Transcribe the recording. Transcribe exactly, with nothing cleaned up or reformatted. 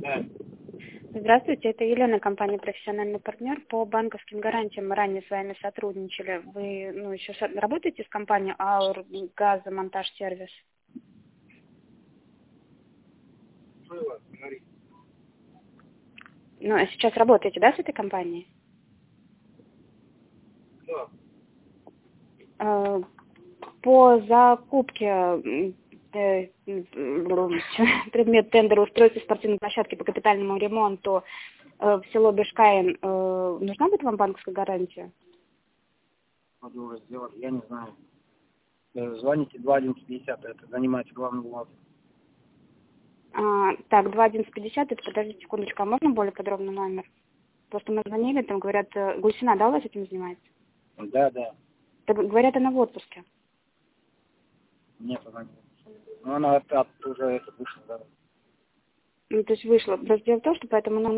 Да. Здравствуйте, это Елена, компания «Профессиональный партнер». По банковским гарантиям мы ранее с вами сотрудничали. Вы ну, еще со- работаете с компанией «Аур Газомонтаж-сервис»? Было, говори. Ну, а сейчас работаете, да, с этой компанией? Да. Э, По закупке м, э, м, предмет тендера устройства спортивной площадки по капитальному ремонту э, в село Бешкаин, э, нужна будет вам банковская гарантия? Надо уже сделать, я не знаю. Э, Звоните два одиннадцать пятьдесят, это занимается главный бухгалтер. А, так, два одиннадцать пятьдесят, это подождите секундочку, а можно более подробный номер? Просто мы звонили, там говорят, э, Гульсина, да, у вас этим занимается? Да, да. Так, говорят, она в отпуске. Нет, она не. Ну, она от, от уже это вышла, да. Ну, то есть вышла. Просто дело в том, что поэтому нам